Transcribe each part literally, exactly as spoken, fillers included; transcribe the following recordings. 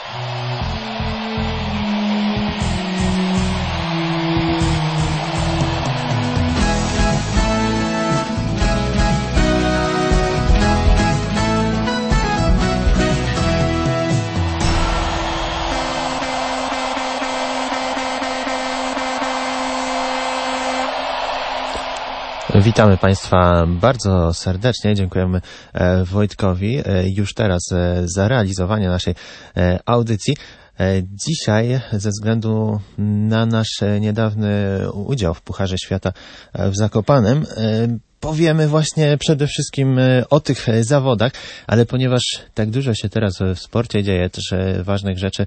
Witamy Państwa bardzo serdecznie, dziękujemy Wojtkowi już teraz za realizowanie naszej audycji. Dzisiaj ze względu na nasz niedawny udział w Pucharze Świata w Zakopanem powiemy właśnie przede wszystkim o tych zawodach, ale ponieważ tak dużo się teraz w sporcie dzieje, też ważnych rzeczy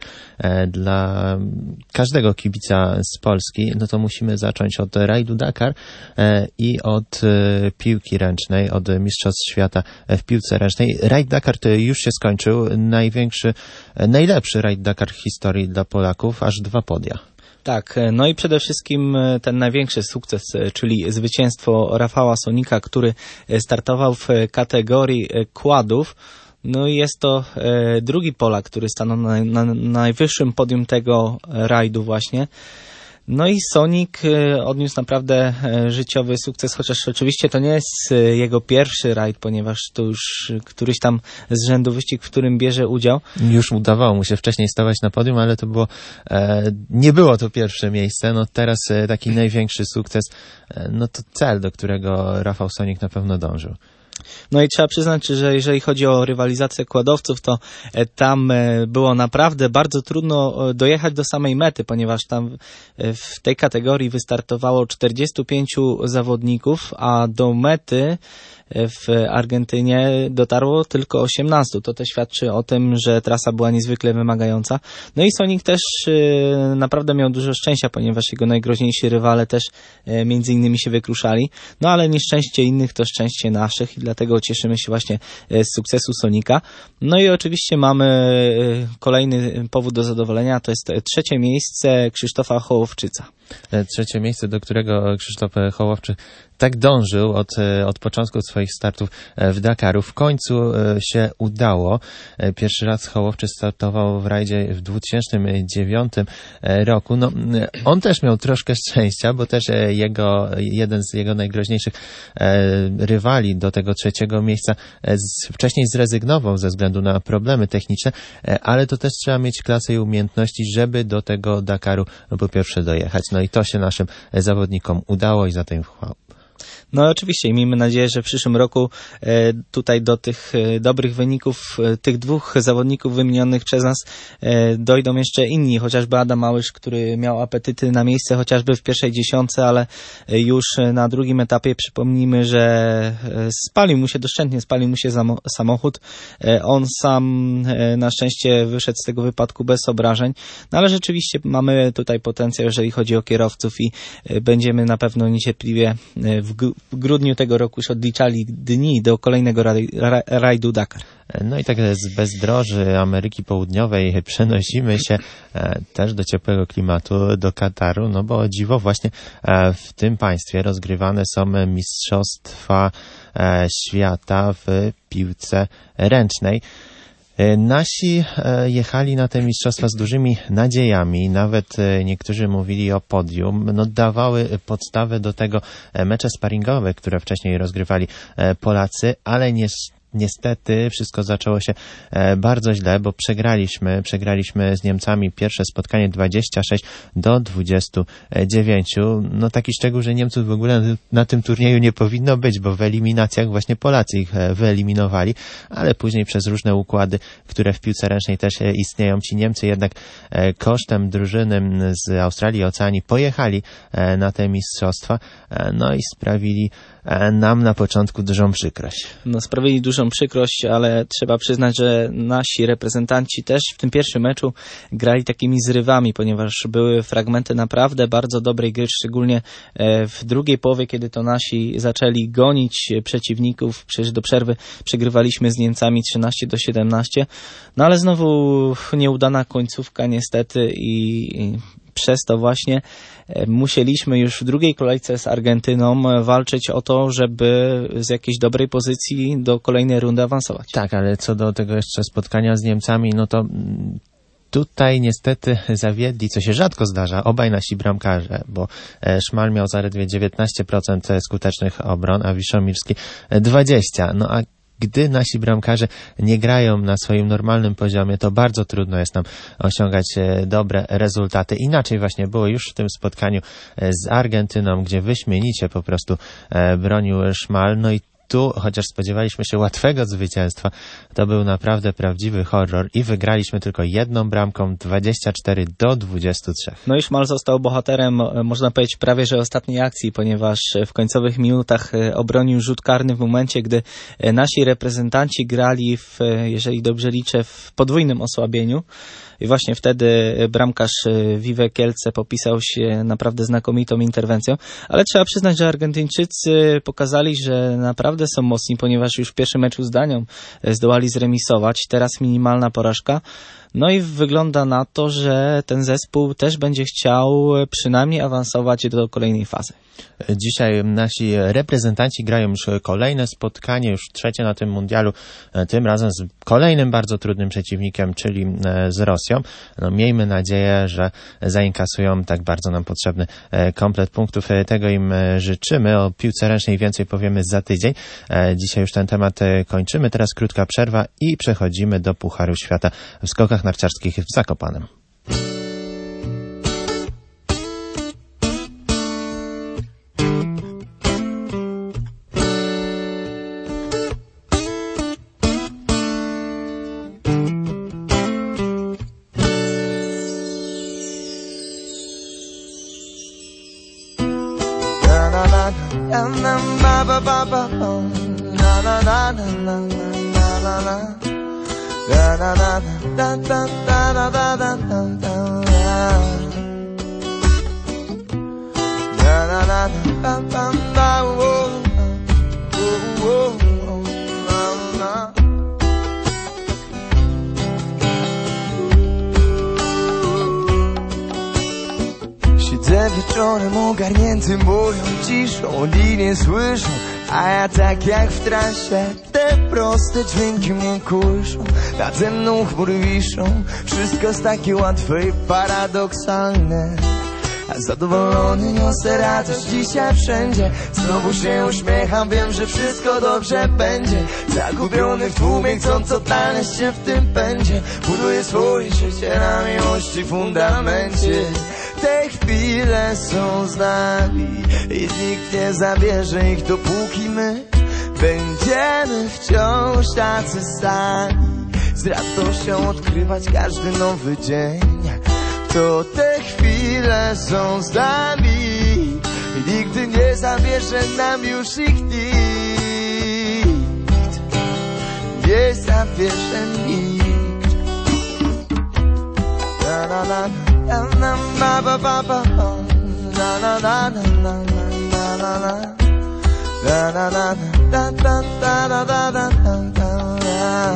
dla każdego kibica z Polski, no to musimy zacząć od rajdu Dakar i od piłki ręcznej, od Mistrzostw Świata w piłce ręcznej. Rajd Dakar to już się skończył, największy, najlepszy rajd Dakar w historii dla Polaków, aż dwa podia. Tak, no i przede wszystkim ten największy sukces, czyli zwycięstwo Rafała Sonika, który startował w kategorii quadów. No i jest to drugi Polak, który stanął na, na, na najwyższym podium tego rajdu właśnie. No i Sonik odniósł naprawdę życiowy sukces, chociaż oczywiście to nie jest jego pierwszy rajd, ponieważ to już któryś tam z rzędu wyścig, w którym bierze udział. Już udawało mu się wcześniej stawać na podium, ale to było, e, nie było to pierwsze miejsce. No teraz taki największy sukces, e, no to cel, do którego Rafał Sonik na pewno dążył. No i trzeba przyznać, że jeżeli chodzi o rywalizację kładowców, to tam było naprawdę bardzo trudno dojechać do samej mety, ponieważ tam w tej kategorii wystartowało czterdziestu pięciu zawodników, a do mety w Argentynie dotarło tylko osiemnastu. To też świadczy o tym, że trasa była niezwykle wymagająca. No i Sonik też naprawdę miał dużo szczęścia, ponieważ jego najgroźniejsi rywale też między innymi się wykruszali. No ale nieszczęście innych to szczęście naszych i dlatego cieszymy się właśnie z sukcesu Sonika. No i oczywiście mamy kolejny powód do zadowolenia, to jest trzecie miejsce Krzysztofa Hołowczyca. Trzecie miejsce, do którego Krzysztof Hołowczyk tak dążył od, od początku swoich startów w Dakaru. W końcu się udało. Pierwszy raz Hołowczyk startował w rajdzie w dwa tysiące dziewiątym roku. No, on też miał troszkę szczęścia, bo też jego, jeden z jego najgroźniejszych rywali do tego trzeciego miejsca wcześniej zrezygnował ze względu na problemy techniczne, ale to też trzeba mieć klasę i umiejętności, żeby do tego Dakaru po pierwsze dojechać. No i to się naszym zawodnikom udało i za to im chwała. No oczywiście i miejmy nadzieję, że w przyszłym roku e, tutaj do tych e, dobrych wyników e, tych dwóch zawodników wymienionych przez nas e, dojdą jeszcze inni, chociażby Adam Małysz, który miał apetyty na miejsce chociażby w pierwszej dziesiątce, ale e, już na drugim etapie przypomnijmy, że e, spalił mu się doszczętnie, spalił mu się zamo- samochód. E, on sam e, na szczęście wyszedł z tego wypadku bez obrażeń, no ale rzeczywiście mamy tutaj potencjał, jeżeli chodzi o kierowców i e, będziemy na pewno niecierpliwie e, w w grudniu tego roku już odliczali dni do kolejnego rajdu Dakar. No i tak z bezdroży Ameryki Południowej przenosimy się e, też do ciepłego klimatu, do Kataru, no bo o dziwo właśnie e, w tym państwie rozgrywane są mistrzostwa e, świata w piłce ręcznej. Nasi jechali na te mistrzostwa z dużymi nadziejami, nawet niektórzy mówili o podium, no dawały podstawę do tego mecze sparingowe, które wcześniej rozgrywali Polacy, ale nie Niestety wszystko zaczęło się bardzo źle, bo przegraliśmy, przegraliśmy z Niemcami pierwsze spotkanie dwadzieścia sześć do dwudziestu dziewięciu. No taki szczegół, że Niemców w ogóle na tym turnieju nie powinno być, bo w eliminacjach właśnie Polacy ich wyeliminowali, ale później przez różne układy, które w piłce ręcznej też istnieją, ci Niemcy jednak kosztem drużyny z Australii i Oceanii pojechali na te mistrzostwa, no i sprawili nam na początku dużą przykrość. No sprawili dużą przykrość, ale trzeba przyznać, że nasi reprezentanci też w tym pierwszym meczu grali takimi zrywami, ponieważ były fragmenty naprawdę bardzo dobrej gry, szczególnie w drugiej połowie, kiedy to nasi zaczęli gonić przeciwników. Przecież do przerwy przegrywaliśmy z Niemcami trzynaście do siedemnastu, no ale znowu nieudana końcówka niestety i przez to właśnie musieliśmy już w drugiej kolejce z Argentyną walczyć o to, żeby z jakiejś dobrej pozycji do kolejnej rundy awansować. Tak, ale co do tego jeszcze spotkania z Niemcami, no to Tutaj niestety zawiedli, co się rzadko zdarza, obaj nasi bramkarze, bo Szmal miał zaledwie dziewiętnaście procent skutecznych obron, a Wiszomirski dwadzieścia procent. No a gdy nasi bramkarze nie grają na swoim normalnym poziomie, to bardzo trudno jest nam osiągać dobre rezultaty. Inaczej właśnie było już w tym spotkaniu z Argentyną, gdzie wyśmienicie po prostu bronił Szmal. No i tu, chociaż spodziewaliśmy się łatwego zwycięstwa, to był naprawdę prawdziwy horror i wygraliśmy tylko jedną bramką, dwadzieścia cztery do dwudziestu trzech. No i Szmal został bohaterem, można powiedzieć, prawie że ostatniej akcji, ponieważ w końcowych minutach obronił rzut karny w momencie, gdy nasi reprezentanci grali, w, jeżeli dobrze liczę, w podwójnym osłabieniu. I właśnie wtedy bramkarz Vive Kielce popisał się naprawdę znakomitą interwencją. Ale trzeba przyznać, że Argentyńczycy pokazali, że naprawdę są mocni, ponieważ już w pierwszym meczu z Danią zdołali zremisować. Teraz minimalna porażka. No i wygląda na to, że ten zespół też będzie chciał przynajmniej awansować do kolejnej fazy. Dzisiaj nasi reprezentanci grają już kolejne spotkanie, już trzecie na tym mundialu, tym razem z kolejnym bardzo trudnym przeciwnikiem, czyli z Rosją. No, miejmy nadzieję, że zainkasują tak bardzo nam potrzebny komplet punktów. Tego im życzymy. O piłce ręcznej więcej powiemy za tydzień. Dzisiaj już ten temat kończymy. Teraz krótka przerwa i przechodzimy do Pucharu Świata w skokach narciarskich w Zakopanem. Siedzę wieczorem ogarnięty moją ciszą, oni nie słyszą, a ja tak jak w transie. Te proste dźwięki mnie kuszą, nade mną chmury wiszą. Wszystko jest takie łatwe i paradoksalne, a zadowolony niosę radość dzisiaj wszędzie. Znowu się uśmiecham, wiem, że wszystko dobrze będzie. Zagubiony w tłumie, chcąc odnaleźć się w tym pędzie, buduję swoje życie na miłości fundamencie. Te chwile są z nami i nikt nie zabierze ich, dopóki my będziemy wciąż tacy sami. Z radością odkrywać każdy nowy dzień. To te chwile są z nami i nigdy nie zabierze nam już ich nikt. Nie zabierze nikt. Na na na na na na ba ba ba na na na na na na na na na na na da da da da da da da.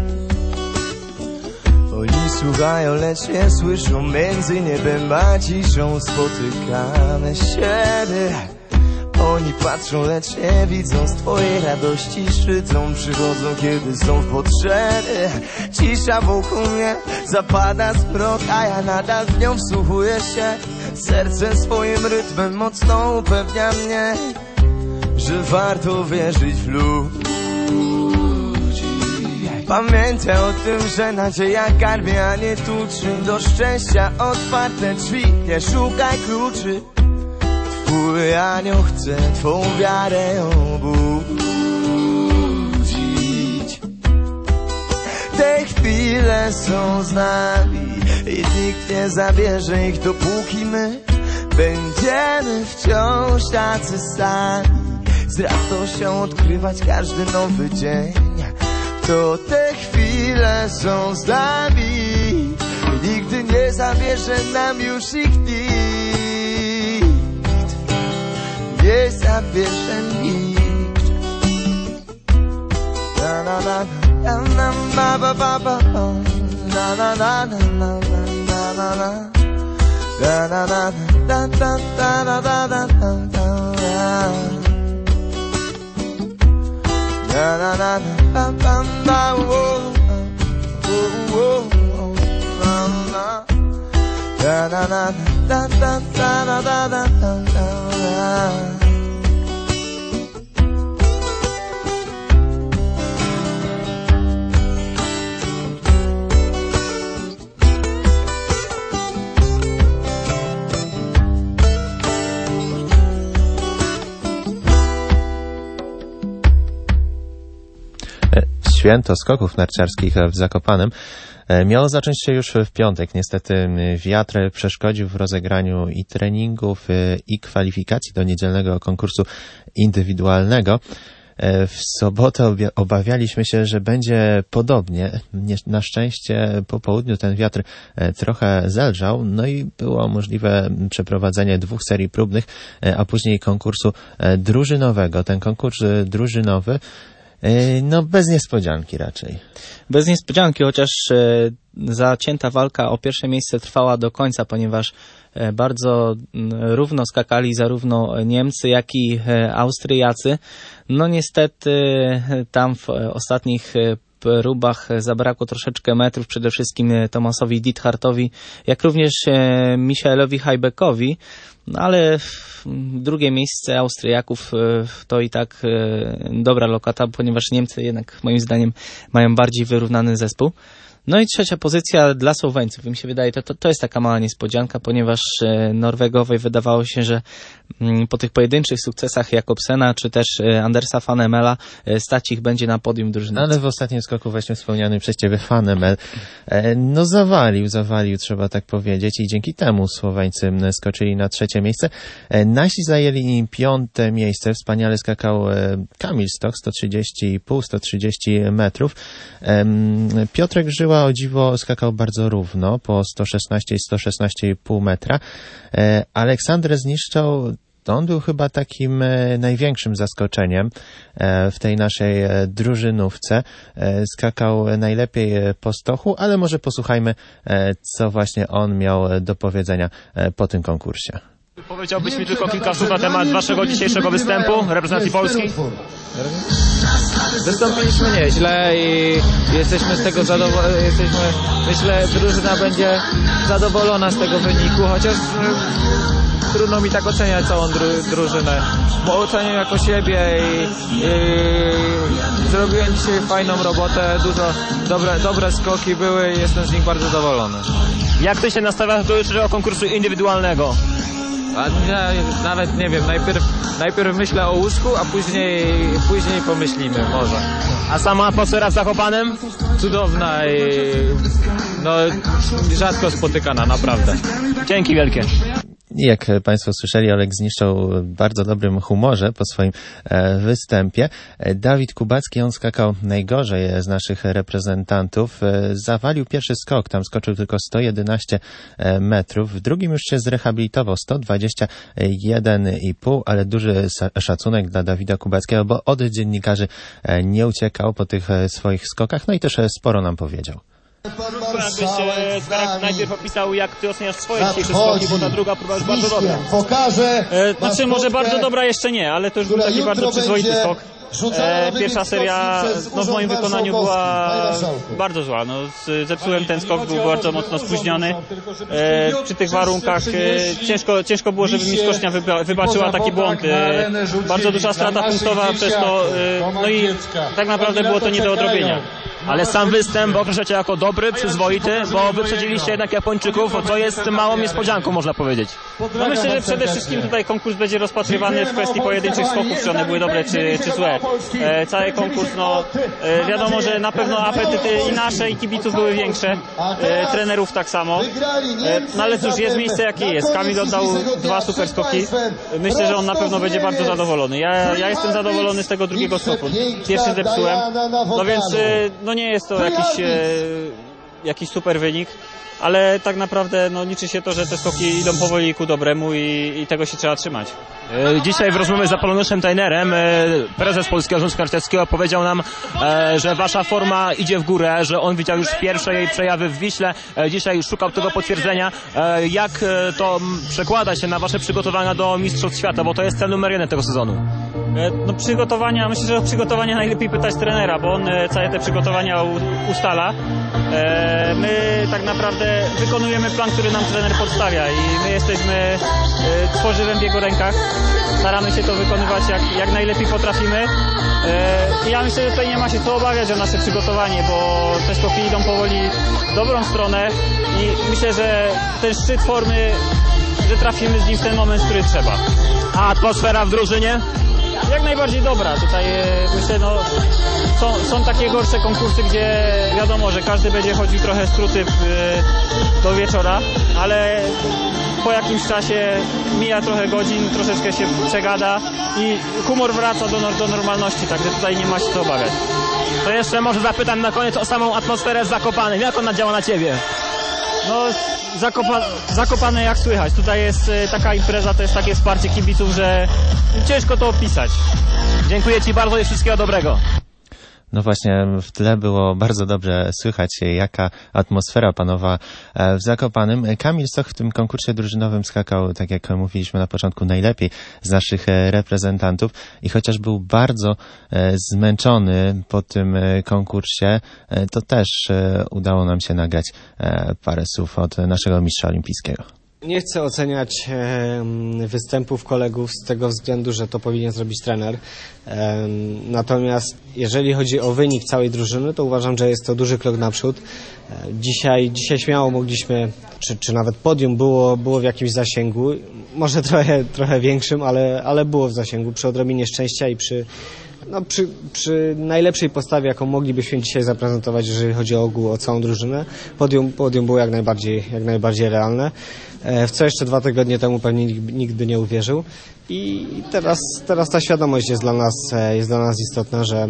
Oni słuchają, lecz nie słyszą, między niebem a ciszą spotykamy siebie. Oni patrzą, lecz nie widzą, z twojej radości szydzą. Przychodzą, kiedy są w potrzebie. Cisza wokół mnie zapada zmrok, a ja nadal w nią wsłuchuję się. Serce swoim rytmem mocno upewnia mnie, że warto wierzyć w ludzi. Pamiętaj o tym, że nadzieja karmi, a nie tuczy. Do szczęścia otwarte drzwi, nie szukaj kluczy. Twój anioł chce twą wiarę obudzić. Te chwile są z nami i nikt nie zabierze ich, dopóki my będziemy wciąż tacy sami. Z radością odkrywać każdy nowy dzień. To te chwile są z nami i nigdy nie zabierze nam już ich nikt. Nie zabierze nikt. Na na na na na na ba ba ba na na na na na na na na na na na da da da da da da da. Na na na na ba ba ba wo wo wo wo. na na na da da da da da da da. Święto skoków narciarskich w Zakopanem miało zacząć się już w piątek. Niestety wiatr przeszkodził w rozegraniu i treningów, i kwalifikacji do niedzielnego konkursu indywidualnego. W sobotę obawialiśmy się, że będzie podobnie. Na szczęście po południu ten wiatr trochę zelżał, no i było możliwe przeprowadzenie dwóch serii próbnych, a później konkursu drużynowego. Ten konkurs drużynowy no bez niespodzianki raczej. Bez niespodzianki, chociaż e, zacięta walka o pierwsze miejsce trwała do końca, ponieważ e, bardzo m, równo skakali zarówno Niemcy, jak i e, Austriacy. No niestety e, tam w e, ostatnich e, próbach zabrakło troszeczkę metrów, przede wszystkim Thomasowi Diethartowi, jak również e, Michaelowi Hajbekowi, no ale drugie miejsce Austriaków to i tak dobra lokata, ponieważ Niemcy jednak moim zdaniem mają bardziej wyrównany zespół. No i trzecia pozycja dla Słoweńców. Mi się wydaje, to, to, to jest taka mała niespodzianka, ponieważ Norwegowej wydawało się, że po tych pojedynczych sukcesach Jakobsena czy też Andersa van Emela stać ich będzie na podium drużyny. Ale w ostatnim skoku właśnie wspomniany przez ciebie Van Emel no zawalił, zawalił trzeba tak powiedzieć i dzięki temu Słoweńcy skoczyli na trzecie miejsce. Nasi zajęli piąte miejsce. Wspaniale skakał Kamil Stoch, sto trzydzieści i pół, sto trzydzieści metrów. Piotrek Żyła o dziwo skakał bardzo równo, po sto szesnaście i sto szesnaście i pół metra. Aleksander Zniszczał, to on był chyba takim największym zaskoczeniem w tej naszej drużynówce. Skakał najlepiej po stochu, ale może posłuchajmy, co właśnie on miał do powiedzenia po tym konkursie. Powiedziałbyś mi tylko kilka słów na temat waszego dzisiejszego występu, reprezentacji Polski? Wystąpiliśmy nieźle i jesteśmy z tego zadowoleni. Jesteśmy, myślę, drużyna będzie zadowolona z tego wyniku, chociaż y, trudno mi tak oceniać całą dru, drużynę, bo oceniam jako siebie i, i zrobiłem dzisiaj fajną robotę, dużo dobre, dobre skoki były i jestem z nich bardzo zadowolony. Jak ty się nastawiasz do jutrzejszego konkursu indywidualnego? A ja nawet nie wiem, najpierw, najpierw myślę o łóżku, a później, później pomyślimy może. A sama atmosfera w Zakopanem? Cudowna i no, rzadko spotykana, naprawdę. Dzięki wielkie. I jak Państwo słyszeli, Olek Zniszczał w bardzo dobrym humorze po swoim występie. Dawid Kubacki, on skakał najgorzej z naszych reprezentantów. Zawalił pierwszy skok, tam skoczył tylko sto jedenaście metrów. W drugim już się zrehabilitował, sto dwadzieścia jeden i pół, ale duży szacunek dla Dawida Kubackiego, bo od dziennikarzy nie uciekał po tych swoich skokach, no i też sporo nam powiedział. Jakbyś e, najpierw opisał, jak ty oceniasz swoje dzisiejsze skoki, bo ta druga próba już bardzo dobra. E, znaczy może bardzo dobra jeszcze nie, ale to już był taki bardzo przyzwoity skok. E, pierwsza seria no, w moim wykonaniu była bardzo zła. No, zepsułem ten skok, był bardzo mocno spóźniony. E, przy tych warunkach e, ciężko, ciężko było, żeby mi skocznia wyba, wybaczyła taki błąd. E, bardzo duża strata punktowa przez to, e, no i tak naprawdę było to nie do odrobienia. Ale sam występ określacie jako dobry, przyzwoity, bo wyprzedziliście jednak Japończyków, co jest małą niespodzianką, można powiedzieć. No myślę, że przede wszystkim tutaj konkurs będzie rozpatrywany w kwestii pojedynczych skoków, czy one były dobre, czy, czy złe. E, cały konkurs, no e, wiadomo, że na pewno apetyty i nasze, i kibiców były większe, e, trenerów tak samo. E, no ale cóż, jest miejsce jakie jest. Kamil oddał dwa super skoki. Myślę, że on na pewno będzie bardzo zadowolony. Ja, ja jestem zadowolony z tego drugiego skoku. Pierwszy zepsułem, no więc e, no nie jest to jakiś, e, jakiś super wynik. Ale tak naprawdę no, liczy się to, że te skoki idą powoli ku dobremu i, i tego się trzeba trzymać. Dzisiaj w rozmowie z Apoloneuszem Tajnerem prezes Polskiego Związku Narciarskiego powiedział nam, że wasza forma idzie w górę, że on widział już pierwsze jej przejawy w Wiśle, dzisiaj szukał tego potwierdzenia. Jak to przekłada się na wasze przygotowania do Mistrzostw Świata, bo to jest cel numer jeden tego sezonu? No przygotowania, myślę, że o przygotowania najlepiej pytać trenera, bo on całe te przygotowania ustala. E, my tak naprawdę wykonujemy plan, który nam trener podstawia i my jesteśmy e, tworzywem w jego rękach. Staramy się to wykonywać jak, jak najlepiej potrafimy. E, I ja myślę, że tutaj nie ma się co obawiać o nasze przygotowanie, bo te skoki idą powoli w dobrą stronę i myślę, że ten szczyt formy, że trafimy z nim w ten moment, który trzeba. A atmosfera w drużynie? Jak najbardziej dobra. Tutaj e, myślę, no są, są takie gorsze konkursy, gdzie wiadomo, że każdy będzie chodził trochę struty w, e, do wieczora, ale po jakimś czasie mija trochę godzin, troszeczkę się przegada i humor wraca do, do normalności, także tutaj nie ma się co obawiać. To jeszcze może zapytam na koniec o samą atmosferę Zakopanych. Jak ona działa na ciebie? No, Zakopa, Zakopane jak słychać. Tutaj jest e, taka impreza, to jest takie wsparcie kibiców, że ciężko to opisać. Dziękuję ci bardzo i wszystkiego dobrego. No właśnie, w tle było bardzo dobrze słychać, jaka atmosfera panowa w Zakopanem. Kamil Stoch w tym konkursie drużynowym skakał, tak jak mówiliśmy na początku, najlepiej z naszych reprezentantów i chociaż był bardzo zmęczony po tym konkursie, to też udało nam się nagrać parę słów od naszego mistrza olimpijskiego. Nie chcę oceniać e, występów kolegów z tego względu, że to powinien zrobić trener. E, natomiast jeżeli chodzi o wynik całej drużyny, to uważam, że jest to duży krok naprzód. E, dzisiaj, dzisiaj śmiało mogliśmy, czy, czy nawet podium było, było w jakimś zasięgu, może trochę, trochę większym, ale, ale było w zasięgu przy odrobinie szczęścia i przy, no, przy, przy najlepszej postawie, jaką moglibyśmy dzisiaj zaprezentować, jeżeli chodzi o ogół, o całą drużynę. Podium, podium było jak najbardziej, jak najbardziej realne. W co jeszcze dwa tygodnie temu pewnie nikt, nikt by nie uwierzył. I teraz, teraz ta świadomość jest dla nas, jest dla nas istotna, że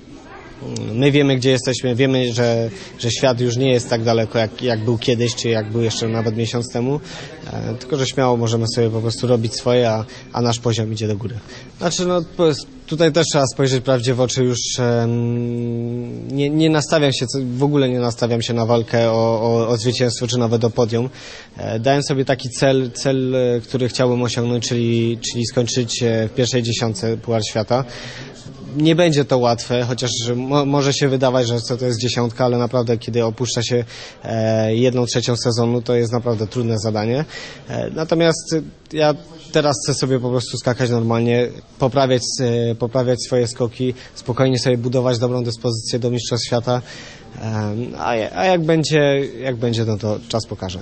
my wiemy, gdzie jesteśmy, wiemy, że, że świat już nie jest tak daleko, jak, jak był kiedyś, czy jak był jeszcze nawet miesiąc temu, e, tylko że śmiało możemy sobie po prostu robić swoje, a, a nasz poziom idzie do góry. Znaczy, no tutaj też trzeba spojrzeć prawdzie w oczy, już e, nie, nie nastawiam się, w ogóle nie nastawiam się na walkę o, o, o zwycięstwo, czy nawet o podium. E, dałem sobie taki cel, cel, który chciałbym osiągnąć, czyli, czyli skończyć w pierwszej dziesiątce Puchar Świata. Nie będzie to łatwe, chociaż mo może się wydawać, że co to jest dziesiątka, ale naprawdę kiedy opuszcza się e, jedną trzecią sezonu, to jest naprawdę trudne zadanie. E, natomiast ja teraz chcę sobie po prostu skakać normalnie, poprawiać, e, poprawiać swoje skoki, spokojnie sobie budować dobrą dyspozycję do Mistrzostw Świata, e, a, a jak będzie, jak będzie, no to czas pokaże.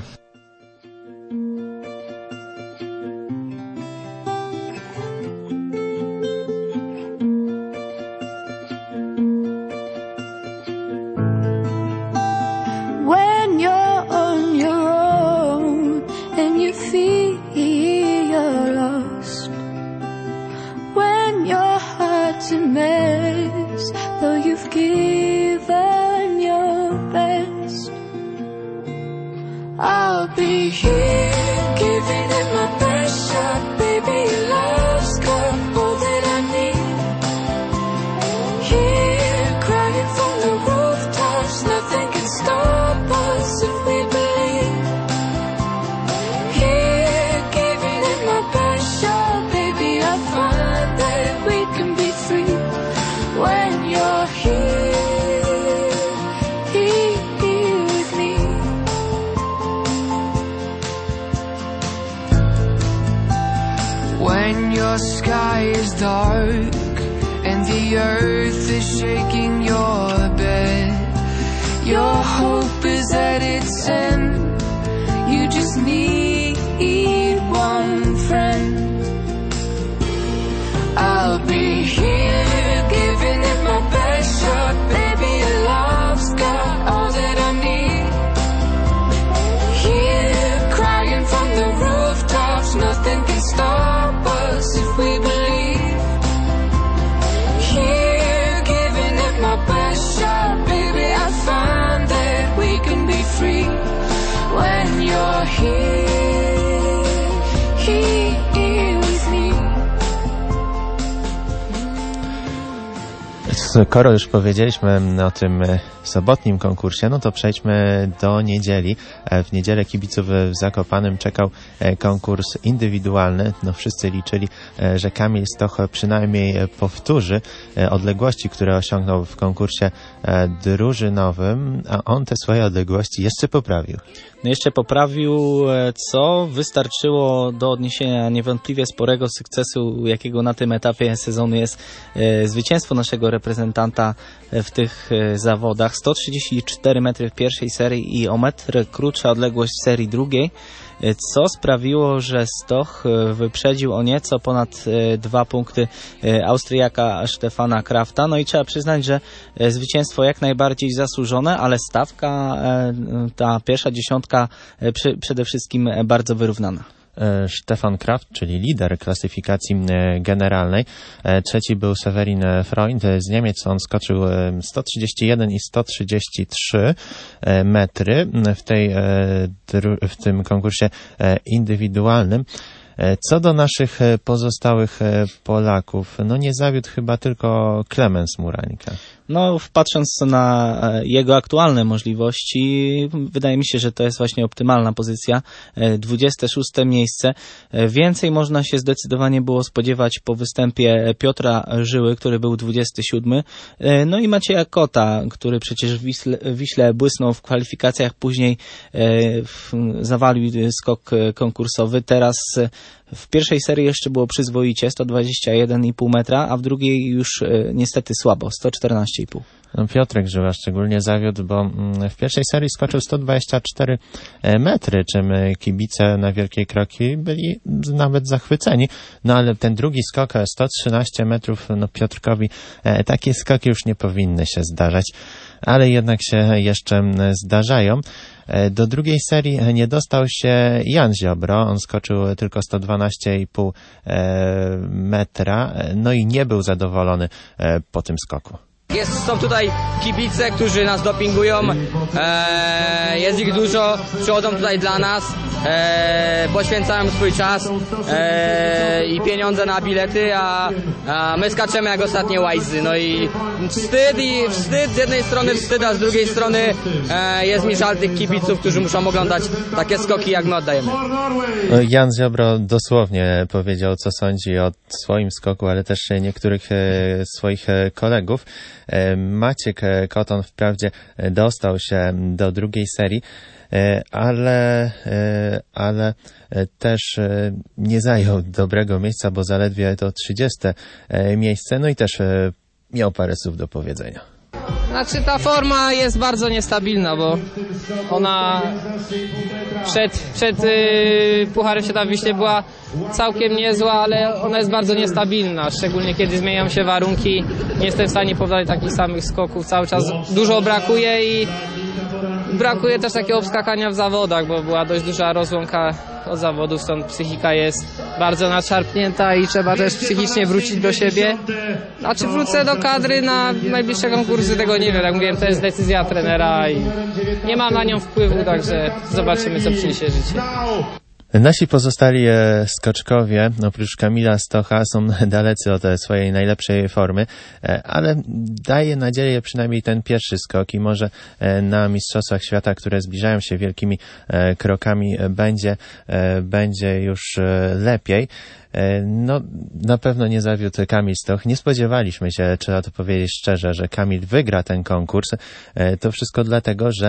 I'll be here, giving it my best shot. Baby, your love's got all that I need. Here, crying from the rooftops, nothing can stop us if we believe. Here, giving it my best shot. Baby, I find that we can be free when you're here. When your sky is dark and the earth is shaking your bed, your hope is at its end. You just need one friend. I'll be here, giving it my best shot. Baby, your love's got all that I need. Here, crying from the rooftops, nothing can stop us if we believe. Here, giving it my best shot. Baby, I find that we can be free Skoro już powiedzieliśmy o tym sobotnim konkursie, no to przejdźmy do niedzieli. W niedzielę kibiców w Zakopanem czekał konkurs indywidualny. No wszyscy liczyli, że Kamil Stoch przynajmniej powtórzy odległości, które osiągnął w konkursie drużynowym, a on te swoje odległości jeszcze poprawił. No jeszcze poprawił, co wystarczyło do odniesienia niewątpliwie sporego sukcesu, jakiego na tym etapie sezonu jest zwycięstwo naszego reprezentanta w tych zawodach. sto trzydzieści cztery metry w pierwszej serii i o metr krótsza odległość w serii drugiej, co sprawiło, że Stoch wyprzedził o nieco ponad dwa punkty Austriaka Stefana Krafta. No i trzeba przyznać, że zwycięstwo jak najbardziej zasłużone, ale stawka, ta pierwsza dziesiątka przede wszystkim bardzo wyrównana. Stefan Kraft, czyli lider klasyfikacji generalnej. Trzeci był Severin Freund z Niemiec. On skoczył sto trzydzieści jeden i sto trzydzieści trzy metry w, tej, w tym konkursie indywidualnym. Co do naszych pozostałych Polaków, no nie zawiódł chyba tylko Klemens Murańka. No, patrząc na jego aktualne możliwości, wydaje mi się, że to jest właśnie optymalna pozycja. dwudzieste szóste miejsce. Więcej można się zdecydowanie było spodziewać po występie Piotra Żyły, który był dwudziesty siódmy. No i Macieja Kota, który przecież w Wiśle, w Wiśle błysnął w kwalifikacjach, później zawalił skok konkursowy. Teraz w pierwszej serii jeszcze było przyzwoicie, sto dwadzieścia jeden i pół metra, a w drugiej już niestety słabo, sto czternaście i pół. No, Piotrek Żyła szczególnie zawiódł, bo w pierwszej serii skoczył sto dwadzieścia cztery metry, czym kibice na Wielkiej Kroki byli nawet zachwyceni. No ale ten drugi skok, sto trzynaście metrów, no Piotrkowi takie skoki już nie powinny się zdarzać, ale jednak się jeszcze zdarzają. Do drugiej serii nie dostał się Jan Ziobro, on skoczył tylko sto dwanaście i pół metra, no i nie był zadowolony po tym skoku. Jest, są tutaj kibice, którzy nas dopingują, e, jest ich dużo, przychodzą tutaj dla nas, e, poświęcają swój czas e, i pieniądze na bilety, a, a my skaczemy jak ostatnie łajzy. No i wstyd, i wstyd, z jednej strony wstyd, a z drugiej strony e, jest mi żal tych kibiców, którzy muszą oglądać takie skoki, jak my oddajemy. Jan Ziobro dosłownie powiedział, co sądzi o swoim skoku, ale też niektórych e, swoich kolegów. Maciek Koton wprawdzie dostał się do drugiej serii, ale, ale też nie zajął dobrego miejsca, bo zaledwie to trzydzieste miejsce, no i też miał parę słów do powiedzenia. Znaczy ta forma jest bardzo niestabilna, bo ona przed, przed yy, Pucharem Świata w Wiśle była całkiem niezła, ale ona jest bardzo niestabilna, szczególnie kiedy zmieniają się warunki. Nie jestem w stanie powtarzać takich samych skoków, cały czas dużo brakuje i brakuje też takiego obskakania w zawodach, bo była dość duża rozłąka od zawodów, stąd psychika jest bardzo nadszarpnięta i trzeba też psychicznie wrócić do siebie. A czy wrócę do kadry na najbliższe konkursy, tego nie wiem. Jak mówiłem, to jest decyzja trenera i nie mam na nią wpływu, także zobaczymy, co przyniesie życie. Nasi pozostali skoczkowie, oprócz Kamila Stocha, są dalecy od swojej najlepszej formy, ale daje nadzieję przynajmniej ten pierwszy skok i może na Mistrzostwach Świata, które zbliżają się wielkimi krokami, będzie, będzie już lepiej. No, na pewno nie zawiódł Kamil Stoch. Nie spodziewaliśmy się, trzeba to powiedzieć szczerze, że Kamil wygra ten konkurs. To wszystko dlatego, że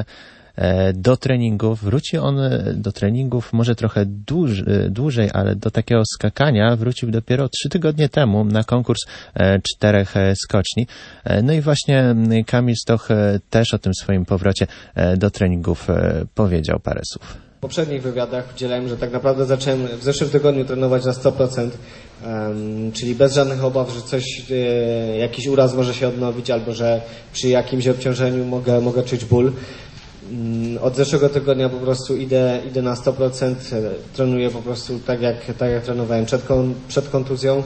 do treningów, wróci on do treningów może trochę dłuż, dłużej, ale do takiego skakania wrócił dopiero trzy tygodnie temu na konkurs czterech skoczni. No i właśnie Kamil Stoch też o tym swoim powrocie do treningów powiedział parę słów. W poprzednich wywiadach udzielałem, że tak naprawdę zacząłem w zeszłym tygodniu trenować na sto procent, um, czyli bez żadnych obaw, że coś, e, jakiś uraz może się odnowić albo że przy jakimś obciążeniu mogę, mogę czuć ból. Od zeszłego tygodnia po prostu idę, idę na sto procent, trenuję po prostu tak jak, tak jak trenowałem przed, kon, przed kontuzją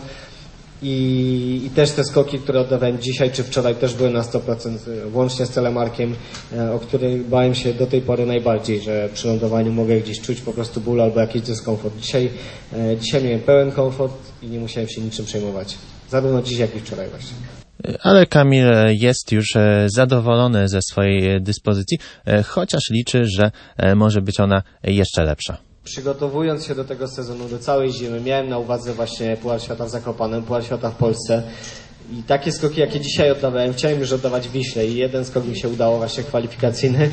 i, i też te skoki, które oddawałem dzisiaj czy wczoraj też były na sto procent, włącznie z telemarkiem, o której bałem się do tej pory najbardziej, że przy lądowaniu mogę gdzieś czuć po prostu ból albo jakiś dyskomfort. Dzisiaj, dzisiaj miałem pełen komfort i nie musiałem się niczym przejmować, zarówno dziś jak i wczoraj właśnie. Ale Kamil jest już zadowolony ze swojej dyspozycji, chociaż liczy, że może być ona jeszcze lepsza. Przygotowując się do tego sezonu, do całej zimy, miałem na uwadze właśnie Puchar Świata w Zakopanem, Puchar Świata w Polsce i takie skoki, jakie dzisiaj oddawałem, chciałem już oddawać w Wiśle i jeden skok mi się udało, właśnie kwalifikacyjny.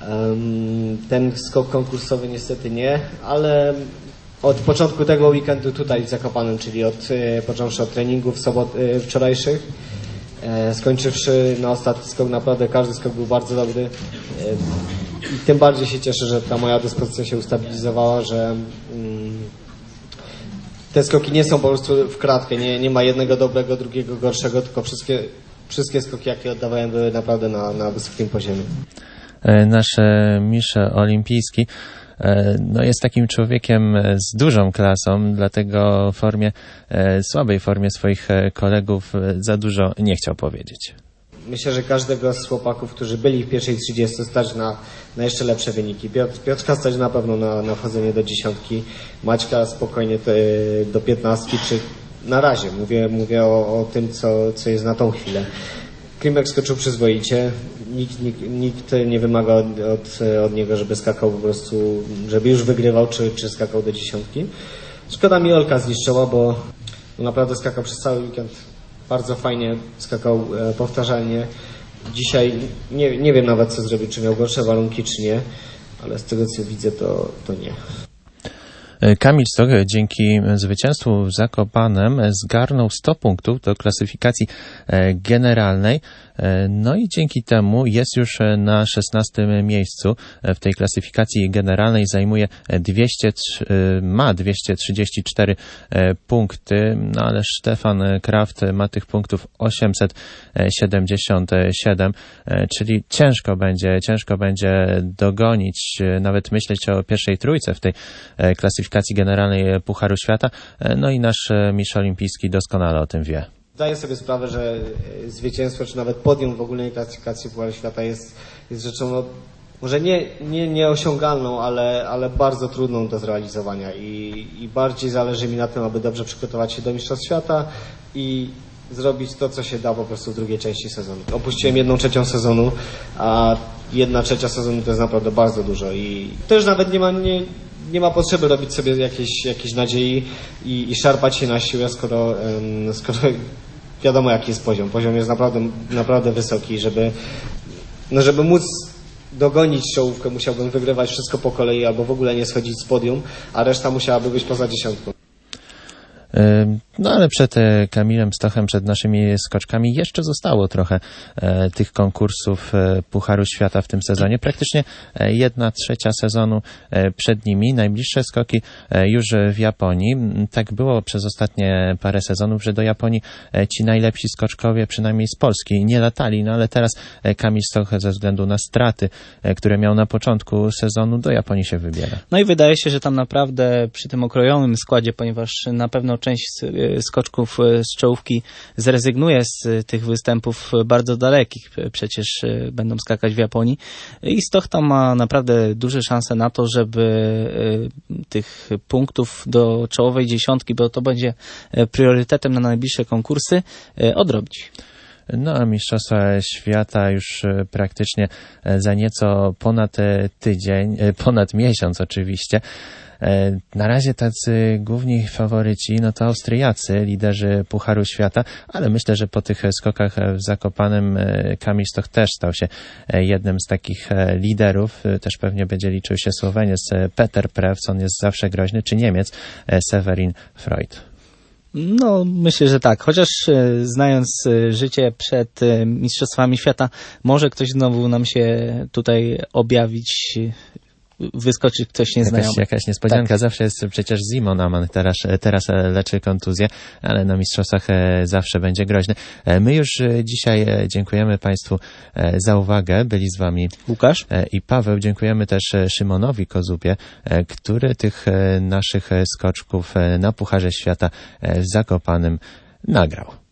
Ten skok konkursowy niestety nie, ale od początku tego weekendu tutaj w Zakopanem, czyli od, począwszy od treningów sobot, wczorajszych, skończywszy na ostatni skok, naprawdę każdy skok był bardzo dobry. I tym bardziej się cieszę, że ta moja dyspozycja się ustabilizowała, że mm, te skoki nie są po prostu w kratkę, nie, nie ma jednego dobrego, drugiego gorszego, tylko wszystkie, wszystkie skoki, jakie oddawałem, były naprawdę na, na wysokim poziomie. Nasz mistrz olimpijski no jest takim człowiekiem z dużą klasą, dlatego w formie, słabej formie swoich kolegów za dużo nie chciał powiedzieć. Myślę, że każdego z chłopaków, którzy byli w pierwszej trzydziestce, stać na, na jeszcze lepsze wyniki. Piotr, Piotrka stać na pewno na, na wchodzenie do dziesiątki, Maćka spokojnie te, do piętnastki, czy na razie mówię, mówię o, o tym, co, co jest na tą chwilę. Klimek skoczył przyzwoicie, nikt, nikt, nikt nie wymaga od, od, od niego, żeby skakał po prostu, żeby już wygrywał, czy, czy skakał do dziesiątki. Szkoda mi Olka zniszczyła, bo naprawdę skakał przez cały weekend. Bardzo fajnie skakał e, powtarzalnie. Dzisiaj nie, nie wiem nawet, co zrobił, czy miał gorsze warunki, czy nie, ale z tego, co widzę, to, to nie. Kamil Stoch dzięki zwycięstwu w Zakopanem zgarnął sto punktów do klasyfikacji generalnej, no i dzięki temu jest już na szesnastym miejscu w tej klasyfikacji generalnej, zajmuje dwieście, ma dwieście trzydzieści cztery punkty, no ale Stefan Kraft ma tych punktów osiemset siedemdziesiąt siedem, czyli ciężko będzie, ciężko będzie dogonić, nawet myśleć o pierwszej trójce w tej klasyfikacji generalnej Pucharu Świata, no i nasz mistrz olimpijski doskonale o tym wie. Zdaję sobie sprawę, że zwycięstwo, czy nawet podium w ogólnej klasyfikacji Pucharu Świata jest, jest rzeczą, no, może nie, nie, nieosiągalną, ale, ale bardzo trudną do zrealizowania i, i bardziej zależy mi na tym, aby dobrze przygotować się do Mistrzostw Świata i zrobić to, co się da po prostu w drugiej części sezonu. Opuściłem jedną trzecią sezonu, a jedna trzecia sezonu to jest naprawdę bardzo dużo i też nawet nie ma, nie, nie ma potrzeby robić sobie jakiejś, jakiejś nadziei i, i szarpać się na siłę, skoro, um, skoro wiadomo, jaki jest poziom. Poziom jest naprawdę, naprawdę wysoki, żeby, no żeby móc dogonić czołówkę, musiałbym wygrywać wszystko po kolei albo w ogóle nie schodzić z podium, a reszta musiałaby być poza dziesiątką. No ale przed Kamilem Stochem, przed naszymi skoczkami jeszcze zostało trochę e, tych konkursów e, Pucharu Świata w tym sezonie. Praktycznie e, jedna trzecia sezonu e, przed nimi. Najbliższe skoki e, już w Japonii. Tak było przez ostatnie parę sezonów, że do Japonii e, ci najlepsi skoczkowie, przynajmniej z Polski, nie latali. No ale teraz e, Kamil Stoch ze względu na straty, e, które miał na początku sezonu, do Japonii się wybiera. No i wydaje się, że tam naprawdę przy tym okrojonym składzie, ponieważ na pewno część skoczków z czołówki zrezygnuje z tych występów bardzo dalekich. Przecież będą skakać w Japonii. I Stoch tam ma naprawdę duże szanse na to, żeby tych punktów do czołowej dziesiątki, bo to będzie priorytetem na najbliższe konkursy, odrobić. No a Mistrzostwa Świata już praktycznie za nieco ponad tydzień, ponad miesiąc oczywiście. Na razie tacy główni faworyci, no to Austriacy, liderzy Pucharu Świata, ale myślę, że po tych skokach w Zakopanem Kamil Stoch też stał się jednym z takich liderów. Też pewnie będzie liczył się Słoweniec Peter Prevc, on jest zawsze groźny, czy Niemiec Severin Freud. No, myślę, że tak. Chociaż e, znając e, życie przed e, Mistrzostwami Świata, może ktoś znowu nam się tutaj objawić, wyskoczy ktoś nieznajomy. Jakaś, jakaś niespodzianka. Tak. Zawsze jest przecież Simon Amann, teraz, teraz leczy kontuzję, ale na mistrzostwach zawsze będzie groźny. My już dzisiaj dziękujemy Państwu za uwagę. Byli z Wami Łukasz i Paweł. Dziękujemy też Szymonowi Kozubie, który tych naszych skoczków na Pucharze Świata w Zakopanem nagrał.